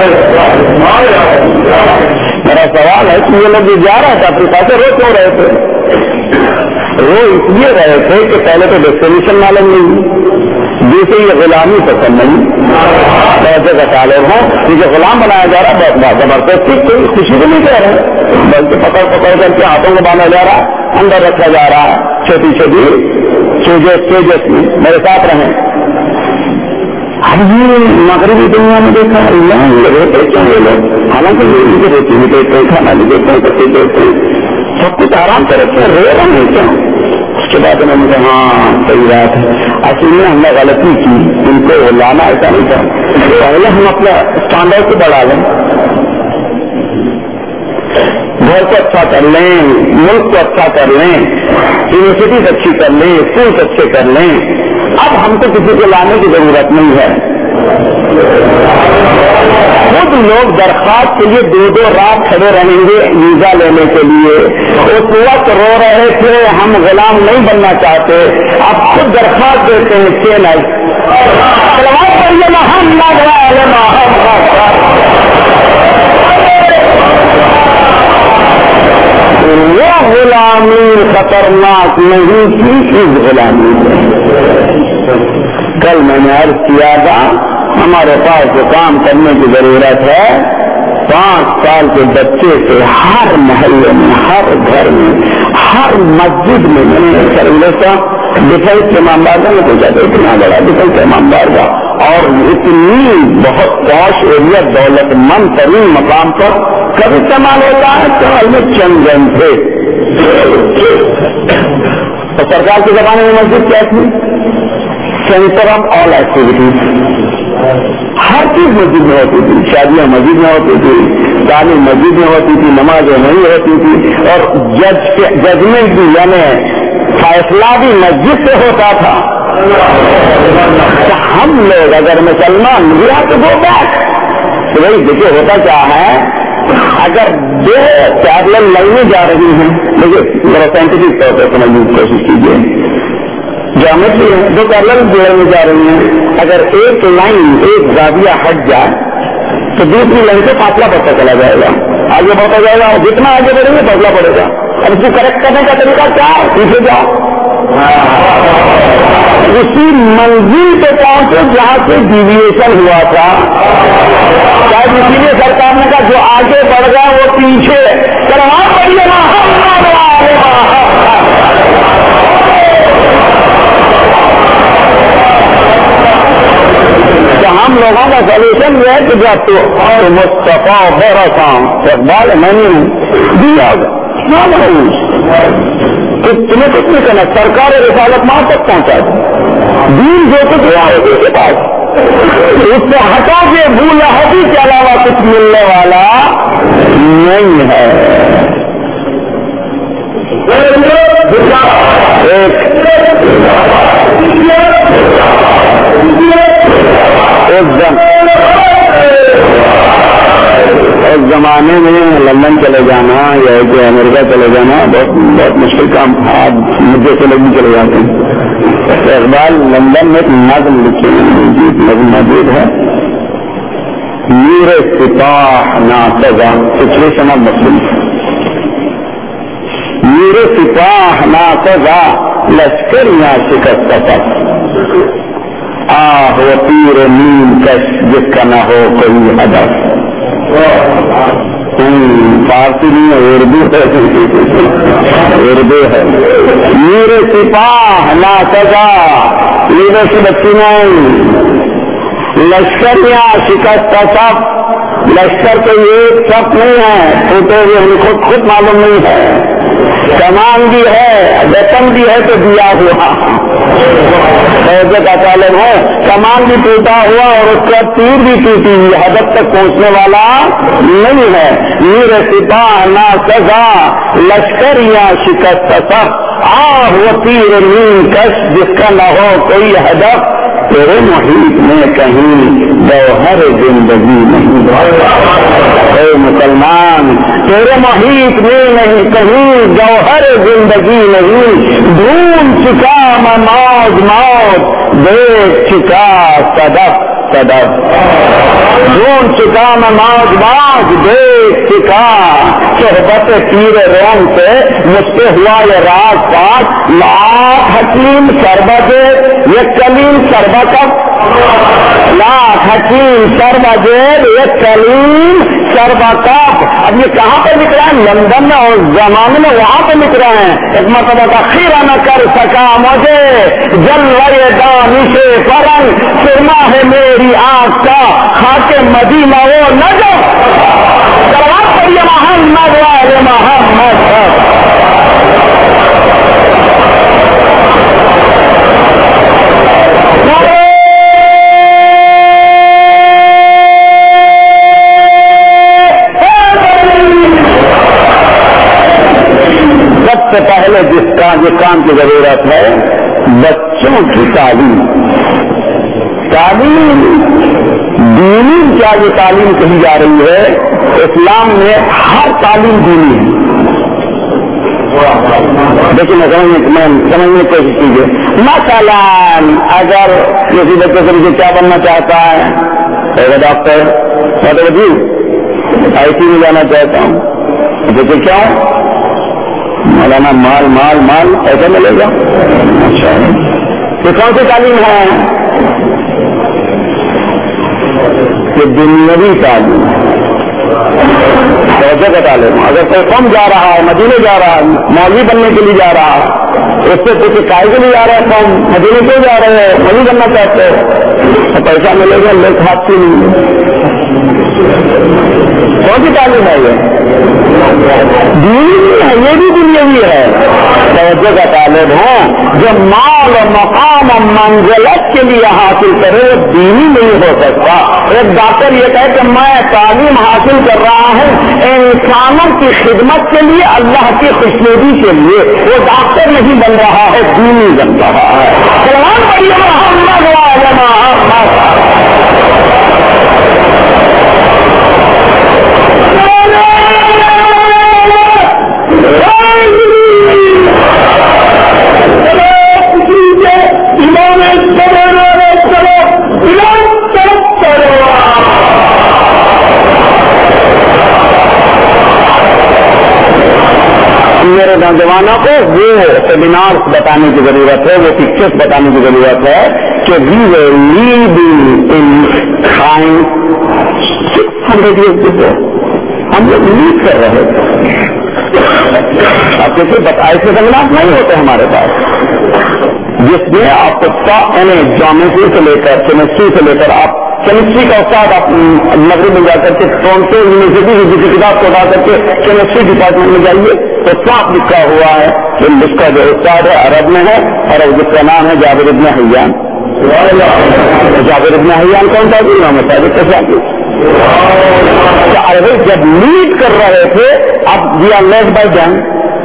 میرا سوال ہے کہ یہ لوگ جو جا رہے تھے افریقہ سے رو کیوں رہے تھے. رو اس لیے رہے تھے کہ پہلے تو ڈیسٹینیشن معلوم نہیں جیسے یہ غلامی پسند نہیں پیسے کا طالب ہوں کیونکہ غلام بنایا جا رہا ہے. زبردستی کوئی خوشی کو نہیں کہہ رہے بلکہ پکڑ پکڑ کر کے ہاتھوں کو باندھا جا رہا اندر رکھا جا رہا ہے. چھوٹی چھوٹی سوجس میں میرے ساتھ رہیں. اب یہ مغربی دنیا میں دیکھا یہ روتے کیوں یہ لوگ حالانکہ یہ روٹی بھی دیتے ہیں کھانا بھی دیتے ہیں بچے دیتے ہیں سب کچھ آرام سے رکھتے ہیں. رو رہے ہیں کیوں. اس کے بعد انہوں نے کہا ہاں صحیح بات ہے. اصل میں ہم نے غلطی کی. ان کو لانا ایسا نہیں تھا. پہلے ہم اپنا اسٹینڈرڈ کو بڑھا لیں گھر کو اچھا کر لیں ملک کو اچھا کر لیں یونیورسٹیز اچھی کر لیں اسکولس اچھے کر لیں. اب ہم کو کسی کو لانے کی ضرورت نہیں ہے. خود لوگ درخواست کے لیے 2 رات کھڑے رہیں گے ویزا لینے کے لیے. اس وقت رو رہے تھے ہم غلام نہیں بننا چاہتے. اب خود درخواست دیتے ہیں وہ غلامی خطرناک نہیں تھی اس غلامی. کل میں نے عرض کیا تھا ہمارے پاس جو کام کرنے کی ضرورت ہے 5 سال کے بچے سے ہر محلے میں ہر گھر میں ہر مسجد میں میں نے ڈیفینس کے امام بارگاہ میں پوچھا تھا اتنا بڑا ڈیفینس کے امام بارگاہ اور اتنی بہت پوش ایریا دولت مند ترین مقام پر کب استعمال ہوتا ہے؟ سال میں چند دن تھے. تو سرکار کے زمانے میں مسجد کیا تھی؟ Centre of all activities. ہر چیز مسجد میں ہوتی تھی. شادیاں مسجد میں ہوتی تھی, تعلیم مسجد میں ہوتی تھی, نمازیں نہیں ہوتی تھی, اور ججمنٹ بھی یعنی فیصلہ بھی مسجد سے ہوتا تھا. ہم لوگ اگر مسلمان we have to go back. تو بھائی دیکھیے ہوتا کیا ہے, اگر دو پیرلل لائنیں جا رہی ہیں, دیکھیے ذرا سائنٹیفک طور پر سمجھنے کی کوشش کیجیے. جیومیٹری ہے, دو پیرلل جوڑنے جا رہی ہیں, اگر ایک لائن ایک زاویہ ہٹ جائے تو دوسری لائن سے فاصلہ بڑھتا چلا جائے گا, آگے بڑھتا جائے گا, اور جتنا آگے بڑھیں گے فاصلہ پڑے گا. اب اس کو کریکٹ کرنے کا طریقہ کیا ہے؟ پیچھے جاؤ, اسی منزل پہ پہنچے جہاں سے ڈیویشن ہوا تھا. شاید اسی لیے سرکار نے کہا جو آگے بڑھ گیا وہ پیچھے کروا پڑیے نا. ہم لوگوں کا سولوشن یہ ہے کہ جب تو مصطفیٰ برسام اقبال میں نہیں دیا تمہیں کچھ نہیں کرنا, سرکار رسالت ماں تک پہنچا دین جو کچھ ہوا ہے اس کے پاس, اس سے ہٹا کے بھول حدی کے علاوہ کچھ ملنے والا نہیں ہے. ایک زمانے میں لندن چلے جانا یا کہ امریکہ چلے جانا بہت مشکل کام تھا. آج مجھے سے لوگ بھی چلے جاتے ہیں. اقبال لندن میں ایک نظم لکھے ہیں, نظم موجود ہے, میر سپاہ نا سزا. سچویشن آف مسلم, میر سپاہ نا سزا لشکر یا شکست سفر, آہ وہ تیر نیم کش جس کا نہ ہو کوئی ہدف. فارسی نہیں ہے, اردو ہے. میرے سپاہ نا سزا, لیڈر سے بچی نہیں, لشکر یا شکست سب. لشکر تو یہ سب نہیں ہے, ٹوٹے ہوئے ہم خود معلوم نہیں ہے. کمان بھی ہے, ویپن بھی ہے تو دیا ہوا کا تعلق ہے. کمان بھی ٹوٹا ہوا اور اس کا تیر بھی ٹوٹی ہوئی, ہدف تک پہنچنے والا نہیں ہے. میر سپاہ نا سزا لشکر یا شکست سب, آہ وہ تیر نیم کش جس کا نہ ہو کوئی ہدف. تیرے محیط میں کہیں گوہر زندگی نہیں. اے مسلمان تیرے محیط میں نہیں کہیں گوہر زندگی نہیں. ڈھونڈ چکا میں موج موج, دیکھ چکا صدف صدف. ڈھونڈ چکا میں موج موج, دیکھ چکا صحبت پیر روم سے مجھ سے ہوا یہ راز پاس. لاکھ حکیم سربت یہ کلیم سربت, لاکھ حکیم سربجیب یہ کلیم سربکب. اب یہ کہاں پر لکھ رہے ہیں؟ لندن میں, اور زمانے میں وہاں پہ لکھ رہے ہیں. ایک مرتبہ کا خیرہ نہ کر سکا مجھے جلوے دانش فرنگ, سرما ہے میری آنکھ کا خاک مدینہ وہ نجف. کروا پڑیے محمد والے محمد. سب سے پہلے جس کام کی ضرورت ہے بچوں کی تعلیم. تعلیم دینی کیا جو تعلیم کہی جا رہی ہے, اسلام میں ہر تعلیم دینی ہے. لیکن سمجھنے کی کوشش کیجیے. مثلا اگر کسی بچے سے مجھے کیا بننا چاہتا ہے, ڈاکٹر, آئی سی میں جانا چاہتا ہوں, دیکھیے کیا مولانا مال مال مال ایسا ملے گا. اچھا یہ کون سی تعلیم ہے؟ یہ دنیاوی تعلیم پیسے کا تعلیم. اگر کوئی قوم جا رہا ہے, مدینے جا رہا ہے, مولوی بننے کے لیے جا رہا ہے, اس سے کچھ کائے کے لیے جا رہا ہے, قوم مدینے کیوں جا رہے ہیں, مولوی بننا چاہتے ہیں, تو پیسہ ملے گا لوگ ہاتھ کی نہیں ہے. کون سی تعلیم ہے یہ؟ دینی ہے, یہ بھی دنیاوی ہے. توجہ کا طالب ہے جو مال و مقام و منزلت کے لیے حاصل کرے وہ دینی نہیں ہو سکتا. ایک ڈاکٹر یہ کہے کہ میں تعلیم حاصل کر رہا ہوں انسانوں کی خدمت کے لیے, اللہ کی خوشنودی کے لیے, وہ ڈاکٹر نہیں بن رہا ہے, دینی بن رہا ہے. سلمان پڑھیے محمد وعلی محمد. میرے نوجوانوں کو وہ سیمینار بتانے کی ضرورت ہے, وہ پکچرس بتانے کی ضرورت ہے کہ وی ول لیڈ ان کھائیں 600 years before. ہم لوگ لیڈ کر رہے تھے. اب دیکھیے ایسے سیمینار نہیں ہوتے ہمارے پاس جس میں آپ کو جیومیٹری سے لے کر کیمسٹری سے لے کر آپ کیمسٹری کا استاد آپ مغرب میں جا کر کے ٹورنٹو یونیورسٹی کی کتاب کو اٹھا کر کے کیمسٹری ڈپارٹمنٹ میں جائیے تو صاف لکھا ہوا ہے کہ اس کا جو استاد ہے عرب میں ہے اور جس کا نام ہے جابر ابن حیان. جابر ابن حیان کون تھا؟ امام صادق کا شاگرد. عربی جب لیڈ کر رہے تھے اب we are led by them.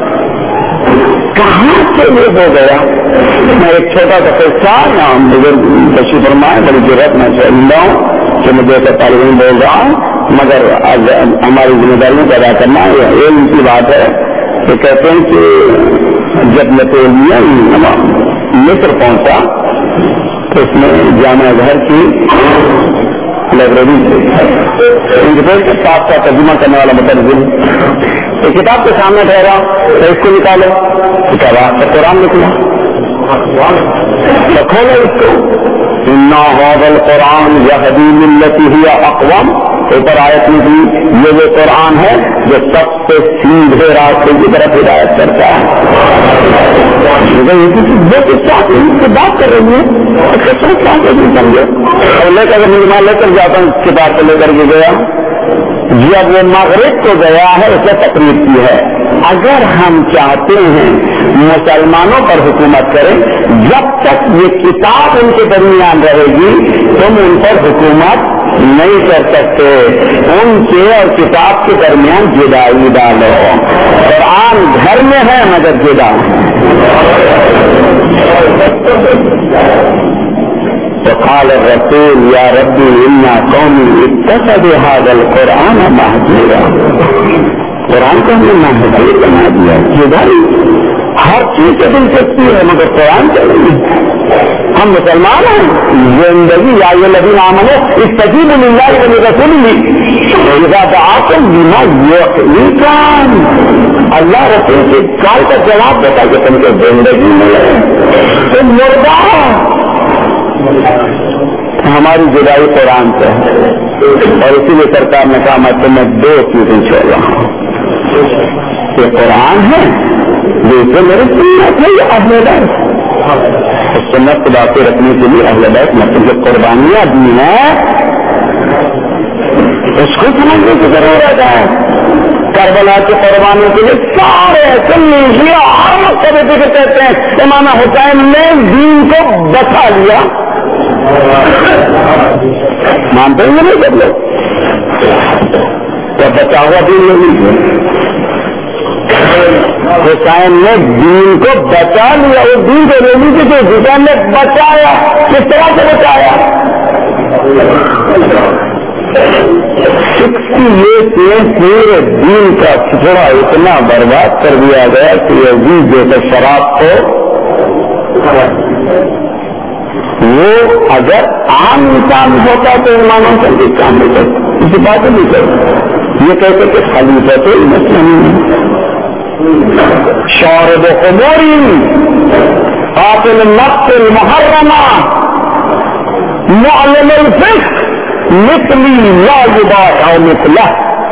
کہاں سے یہ ہو گیا؟ میں ایک چھوٹا سا قصہ بزرگ تشریف فرمائے, بڑی ضرورت میں سمجھتا ہوں کہ مجھے ایسا طالب علم بول رہا ہوں مگر ہماری ذمہ داریوں کو ادا کرنا یہ ان کی بات ہے. تو کہتے ہیں کہ جب نپولین مصر پہنچا تو اس میں جامعہ گھر کی لائبریری کے ساتھ کا ترجمہ کرنے والا مترجم ایک کتاب کے سامنے ٹھہرا تو اس کو نکالو, نکالا تو قرآن نکلا, کھولو اس کو. اِنَّ هَذَا الْقُرْآنُ يَهْدِي لِلَّتِي هِيَ أَقْوَمُ. اوپر آیت نکلی یہ وہ قرآن ہے جو سب سے سیدھے راستے کی طرف ہدایت کرتا ہے. بات کر رہی ہے سمجھے اور لے کر میں لے کر جاتا ہوں اس کتاب کو لے کر کے گیا. جب وہ مغرب کو گیا ہے اس نے تقریر کی ہے. اگر ہم چاہتے ہیں مسلمانوں پر حکومت کریں جب تک یہ کتاب ان کے درمیان رہے گی تم ان پر حکومت نہیں کر سکتے. ان کے اور کتاب کے درمیان جدائی ڈالو. قرآن گھر میں ہے مگر جدا. وقال الرسول یا ربی ان قومی اتخذوا هذا القرآن مهجورا. قرآن کو ہم نے مہجور بنا دیا. جدائی ہر چیز سے دلچسپی ہے مگر قرآن کا نہیں. ہم مسلمان ہیں, زندگی یا الذین آمنوا استجیبوا للہ ولرسولہ اذا دعاکم لما یحییکم. اللہ رسول کے کال کا جواب دیتا کہ تم کو زندگی ملے, تم مردہ. ہماری جدائی قرآن سے ہے اور اسی لیے سرکار نے کہا میں تمہیں 2 چیزیں چھوڑ رہا ہوں. یہ قرآن ہے دوسرے میرے سنت ہے یہ اہل بیت. اس سنت کو باقی رکھنے کے لیے اہل بیت مطلب جو قربانیاں دی ہیں اس کو سمجھنے کی ضرورت ہے. کربلا کی قربانی کے لیے سارے سنی شیعہ ہر مقصد ذکر کہتے ہیں امام حسین نے دین کو بچا لیا. مانتے ہیں نہیں سب لوگ تو بچا ہوا دین نہیں. حسین نے دین کو بچا لیا. وہ دین کو لے لی تھی حسین نے بچایا. کس طرح سے بچایا؟ 60 years پورے دین کا چھوڑا اتنا برباد کر دیا گیا کہ یہ جیسے شراب کو وہ اگر عام انسان ہوتا تو ایمانوں سے بھی کام نہیں کرتا. کسی بات نہیں کرتا. یہ کہتے کہ خلیفۃ المسلمین شارب خمور قاتل النفس المحرمہ معلم الفقہ مثلی لا یباع مثلہ.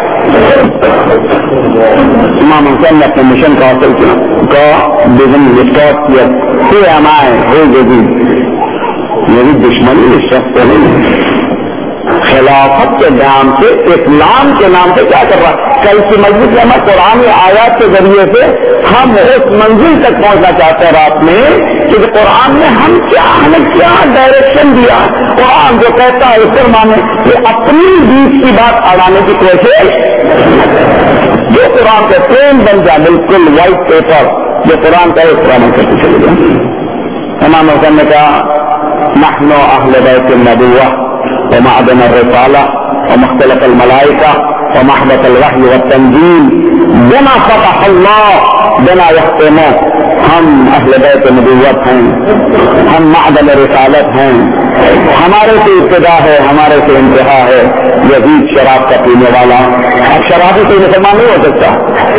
امام حسین نے اپنے مشن کا حاصل کیا کا بزن اسٹارٹ کیا. Who am I? Who is he? میری دشمنی اس شخص سے نہیں ہے. خلافت کے نام سے، اسلام کے نام سے کیا کر رہا ہے؟ کل کی مجلس میں قرآن آیات کے ذریعے سے ہم اس منزل تک پہنچنا چاہتے ہیں رات میں کہ قرآن نے ہمیں کیا ڈائریکشن دیا. قرآن جو کہتا ہے اس پر مانے کہ اپنی بیچ کی بات اڑانے کی کوشش. جو قرآن کا پریم بن جائے بالکل وائٹ پیپر جو قرآن کا اس طرح کرتے چلے گئے. امام حسین نے کہا نحن اہل بیت النبوہ ومعدن الرسالہ ومختلف الملائکہ ومحبت الوحی والتنزیل بنا فتح اللہ بنا یختمہ. ہم اہل بیت نبوت ہیں، ہم معدن رسالت ہیں. ہمارے سے ابتدا ہے، ہمارے سے انتہا ہے. یزید شراب کا پینے والا. اب شرابی کوئی مسلمان نہیں ہو سکتا.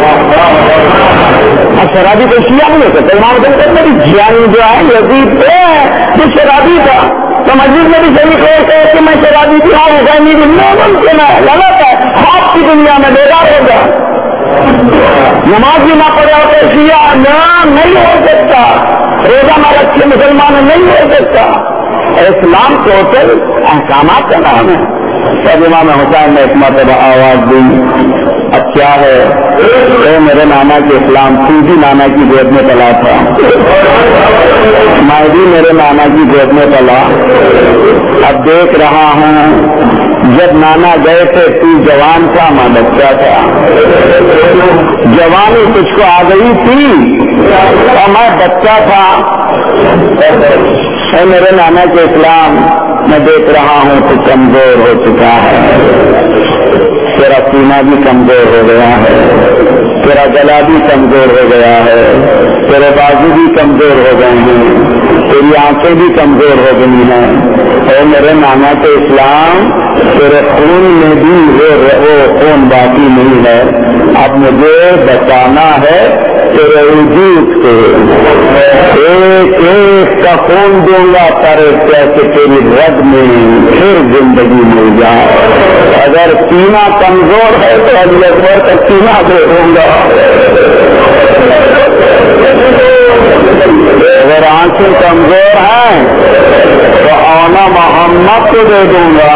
اب شرابی کوئی شیعہ نہیں ہو سکتا. امام حسین میری جانی جو ہے یزید پہ جو شرابی تھا تو مسجد میں بھی شریک ہو گئے کہ میں شرابی بھی ہوں. حسینی بھی ممکن ہے، غلط ہے. خواب کی دنیا میں بیدار ہوگا. نماز بھی نہ پڑھا تو شیعہ نہیں ہو سکتا. روزہ نہ رکھے مسلمان نہیں ہو سکتا. اسلام ٹوٹل احکامات کا نام ہے. سب امام حسین نے ایک مرتبہ آواز دی. اب کیا ہے؟ اے میرے نانا کے اسلام سیدھی نانا کی گود میں پلا تھا. میں بھی میرے نانا کی گود میں پلا. اب دیکھ رہا ہوں جب نانا گئے تھے تو جوان تھا، میں بچہ تھا. جوانی تجھ کو آ گئی تھی اور میں بچہ تھا. اے میرے نانا کے اسلام میں دیکھ رہا ہوں تو کمزور ہو چکا ہے. تیرا سینہ بھی کمزور ہو گیا ہے، تیرا گلا بھی کمزور ہو گیا ہے، تیرے بازو بھی کمزور ہو گئے ہیں، تیری آنکھیں بھی کمزور ہو گئی ہیں. اے میرے نانا کے اسلام تیرے خون میں بھی وہ خون باقی نہیں ہے. اب مجھے بچانا ہے تیرے وجود سے. ایک ایک کا خون دوں گا ترے کیسے تیری رگ میں پھر زندگی مل جائے. اگر سینہ کمزور ہے تو اگلے اکبر تک سینہ دے دوں گا. اگر آنکھیں کمزور ہیں تو آنا محمد کو دے دوں گا.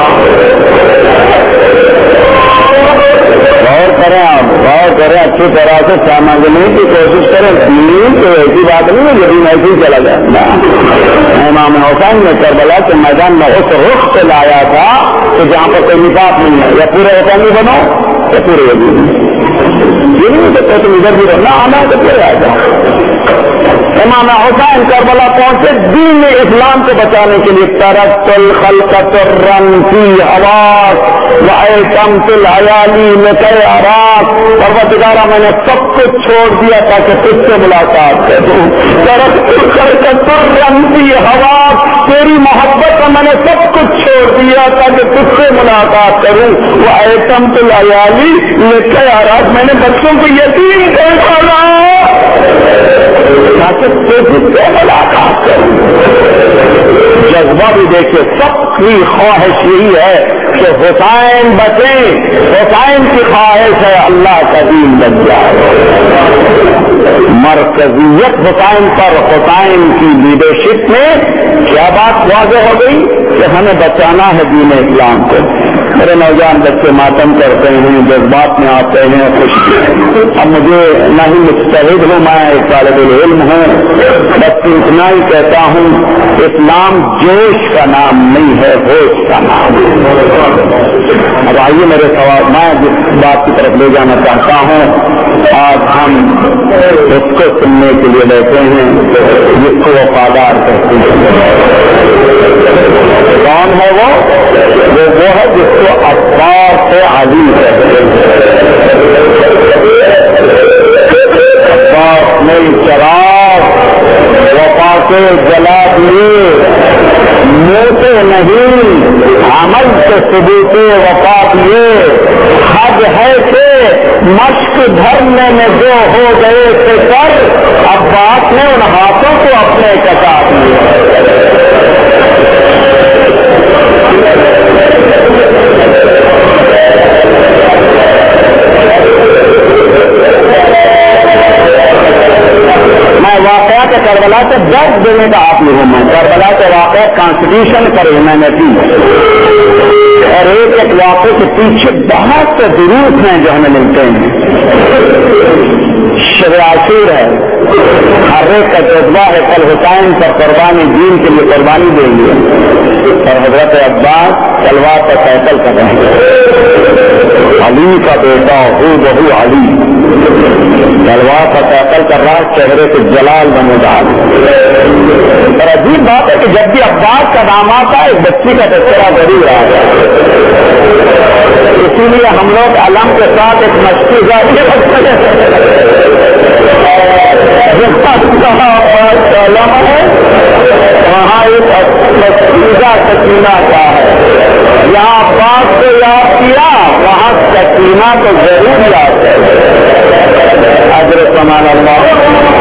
غور کریں، آپ غور کریں اچھی طرح سے سمجھنے کی کوشش کریں. دین تو ایسی بات نہیں ہے لیکن ایسے ہی چلا جائے. امام حسین نے کربلا کے میدان میں اس رخ سے لایا تھا کہ جہاں پر کوئی نفاق نہیں ہے. یا پورے حسینی بنو یا پورے یہ نہیں سکتے تم ادھر بھی رہنا آنا تو پھر آئے گا. امام حسین کربلا پہنچے دین اسلام کو بچانے کے لیے. ترکت الخلقۃ الرن فی ہواک وایتمت العیالی لکی اراک. پروردگارا میں نے سب کچھ چھوڑ دیا تاکہ تجھ سے ملاقات کروں. ترکت الخلقۃ الرن فی ہواک. تیری محبت میں نے سب کچھ چھوڑ دیا تاکہ تجھ سے ملاقات کروں. وایتمت العیالی لکی اراک. میں نے بچوں کو یتیم کر ڈالا تاکہ تجھ سے ملاقات کروں. جذبہ بھی دیکھیے، سب کی خواہش یہی ہے کہ حسین بچیں. حسین کی خواہش ہے اللہ کا دین بچ جائے. مرکزیت حسین پر، حسین کی لیڈرشپ میں کیا بات واضح ہو گئی کہ ہمیں بچانا ہے دین اسلام کو. میرے نوجوان بچے ماتم کرتے ہیں، جذبات میں آتے ہیں، خوشی. اب مجھے نہ ہی مجتہد ہوں، میں ایک طالب علم ہوں، بس اتنا ہی کہتا ہوں اسلام جوش کا نام نہیں ہے، ہوش کا نام ہے. اب آئیے میرے سوال، میں جس بات کی طرف لے جانا چاہتا ہوں آج ہم اس کو سننے کے لیے بیٹھے ہیں جس کو وفادار کہتے ہیں. کون ہے وہ ہے جس کو عباس علی کہتے ہیں. عباس نے چراغ وفا سے جلا دیے، منہ سے نہیں عمل سے ثبوت وفا دیے. حد ہے کہ مشق دھرنے میں جو ہو گئے تھے سر، عباس نے ان ہاتھوں کو اپنے کٹا دیے. میں واقعات کربلا سے درد دینے کا آپ لوگوں میں کربلا کے واقعہ کانسٹیٹیوشن پر ہیومینٹی اور ایک ایک واقعے کے پیچھے بہت سے دروس ہیں جو ہمیں ملتے ہیں. شب عاشور ہے, ہر ایک کا جذبہ ہے کل حسین پر قربانی دین کے لیے قربانی دیں گے, اور حضرت عباس تلوار پر فیصل کر رہے ہیں. علی کا بیٹا ہو بہو علی تلوار پر فیصل کر رہا, چہرے سے جلال نمودار. اور عجیب بات ہے کہ جب بھی عباس کا نام آتا ہے ایک بچی کا تذکرہ ضرور آتا ہے. اسی لیے ہم لوگ علم کے ساتھ ایک مشکل ذاتی علم ہے وہاں ایک مشکوزہ سکینہ کا ہے. یہاں عباس کو یاد کیا, وہاں سکینہ کو ضرور یاد ہے. اجر سمان اللہ.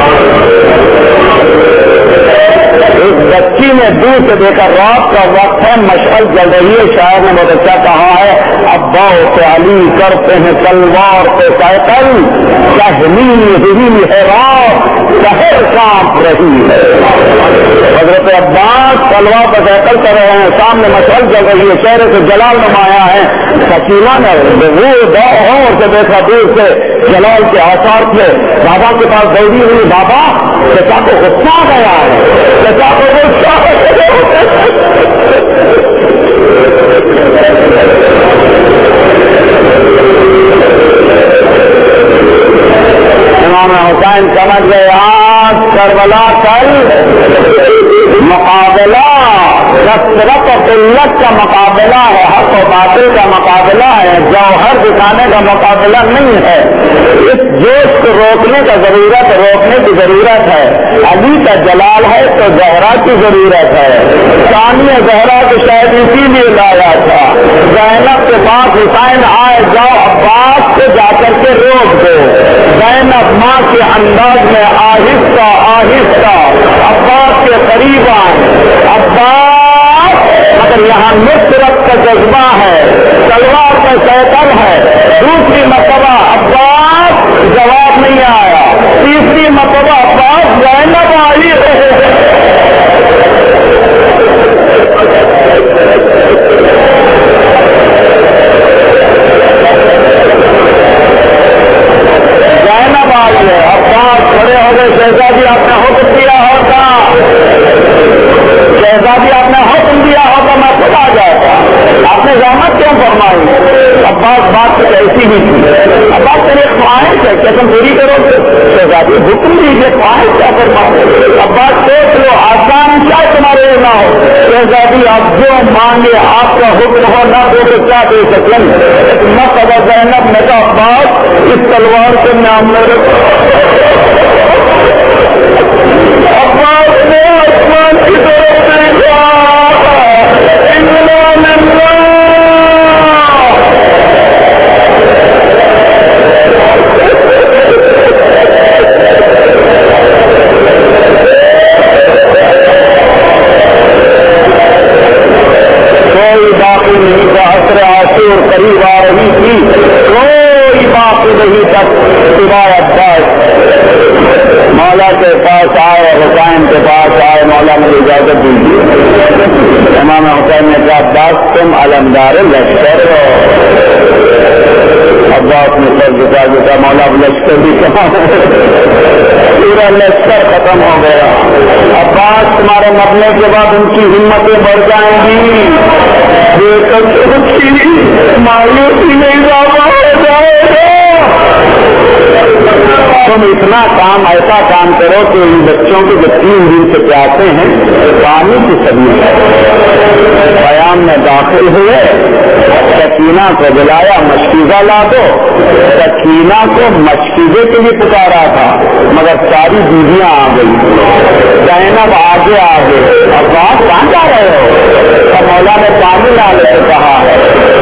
ایک بچی نے دور سے دیکھا, رات کا وقت ہے, مشعل جل رہی ہے. شاعر نے بہت اچھا کہا ہے, ابا سے علی کرتے ہیں تلوار پہ سائیکل, کہنی ہوئی ہے رات شہر کانپ رہی ہے. حضرت عباس تلوار پہ سائیکل کر رہے ہیں, سامنے مشعل جل رہی ہے, چہرے سے جلال نمایاں ہے. سکینہ نے غور سے دیکھا دور سے جلال کے آثار تھے. بابا کے پاس دوڑی ہوئی, بابا چچا کو غصہ آ گیا ہے, چچا کو غصہ امام حسین سمجھ گئے آج کربلا کل مقابلہ کثرت و قلت کا مقابلہ ہے, حق و باطل کا مقابلہ ہے, جوہر دکھانے کا مقابلہ نہیں ہے. اس جوش کو روکنے کی ضرورت ہے. علی کا جلال ہے تو زہرا کی ضرورت ہے. ثانیہ زہرا کو شاید اسی لیے لایا تھا. زینب کے پاس حسین آئے, جاؤ عباس کو جا کر کے روک دو. زینب ماں کے انداز میں آہستہ آہستہ عباس کے قریب آئے. عباس, مگر یہاں نصرت کا جذبہ ہے, تلوار کا سیکل ہے. دوسری مرتبہ عباس جواب نہیں آیا. تیسری مرتبہ عباس زینب آئی زینب آئی ہے. عباس کھڑے ہو گئے, شہزادی آپ نے حکم دیا ہوتا, شہزادی آپ نے حکم دیا ہوتا میں خود آ جاتا, آپ نے زحمت کیوں فرمائی؟ عباس بات تو ایسی ہی تھی. عباس میری خواہش ہے, کیا تم پوری کرو گے؟ شہزادی حکم دیجیے, خواہش کیا فرماؤ؟ عباس سوچ لو, آسان کیا تمہارے لیے نہ ہو. شہزادی آپ جو مانگے آپ کا حکم ہو, نہ دو تو کیا دے سکیں. نہ قدر زینب نے کہا عباس اس تلوار کے نام میں رکھو. عباس نے آسمان کی طرف دیکھا, کوئی باقی نہیں تھا. عصر عاشور قریب آ رہی تھی, کوئی باقی نہیں تک سوائے عباس. مولا کے پاس آئے, حسین کے پاس آئے, مولا نے اجازت دیجیے. امام حسین نے کہا عباس تم علمدار لشکر ہو. عباس نے سر جھکا دیتا, مولا لشکر بھی کہاں, پورا لشکر ختم ہو گیا. عباس تمہارے مرنے کے بعد ان کی ہمتیں بڑھ جائیں گی, مایوسی میں اضافہ ہو جائے گا. تم اتنا کام, ایسا کام کرو کہ ان بچوں کے جو 3 دن سے پیاسے ہیں پانی کی سبھی ہے. قیام میں داخل ہوئے, سکینہ کو بلایا, مشکیزہ لا دو. سکینہ کو مشکیزے کے لیے پکارا تھا, مگر ساری بیویاں آ گئی. زینب آگے آگے, عباس کہاں جا رہے ہو؟ مولا نے پانی لانے سے کہا ہے.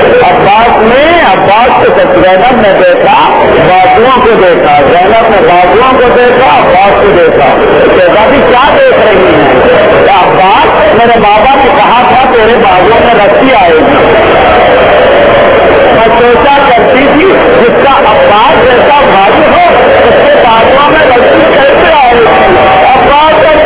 عباس کو زینب نے دیکھا, بازوؤں کو دیکھا, زینب نے بازوؤں کو دیکھا, عباس کو دیکھا. شہزادی کیا دیکھ رہی ہیں؟ عباس میرے بابا نے کہا تھا تیرے بازوؤں میں رسی آئے گی. میں سوچا کرتی تھی جس کا عباس جیسا بھائی ہو اس کے بازوؤں میں رسی کیسے آئے گی. عباس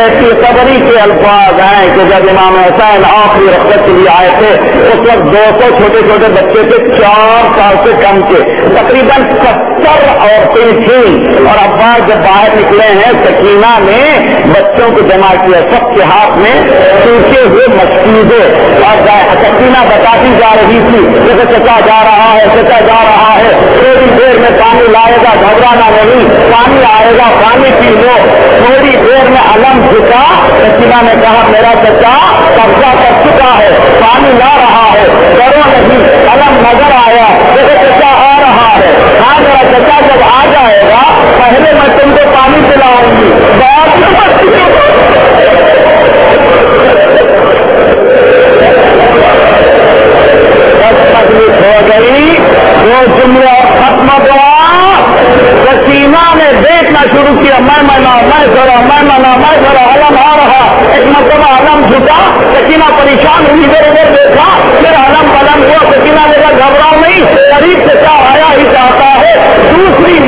کہتی ہے قبری کے الفاظ ہیں کہ جب امام حسین آخری رخصت کے لیے آئے تھے اس وقت 200 چھوٹے چھوٹے بچے تھے، 4 سال سے کم کے، تقریباً 70 عورتیں تھیں، اور عباس جب باہر نکلے ہیں سکینہ نے بچوں کو جمع کیا، سب کے ہاتھ میں ٹوٹے ہوئے مشکوزے، اور سکینہ بتاتی جا رہی تھی جیسے چچا جا رہا ہے، چچا جا رہا ہے، تھوڑی دیر میں پانی لائے گا، گھبرانا نہیں، پانی آئے گا، پانی پی لو۔ تھوڑی دیر میں علم جھکا، سکینہ نے کہا میرا چچا قبضہ کر چکا ہے، پانی لا رہا ہے، ڈرو نہیں۔ علم نظر آیا، جیسے چچا آ رہا ہے، ہاں میرا چچا جب آ جائے گا پہلے میں تم کو پانی پلاؤں گی، تکلیف ہو گئی۔ 2 جملے اور ختم ہوا۔ سکینہ نے دیکھنا شروع کیا، میں منا، میں ذرا، میں منا، میں ذرا، علم آ رہا۔ ایک مرتبہ علم جھکا، سکینہ پریشان ہوئی، ادھر ادھر دیکھا، پھر علم پلم ہوا، سکینہ نے کہا گھبراؤ نہیں، قریب سے کیا آیا ہی چاہتا ہے۔ دوسری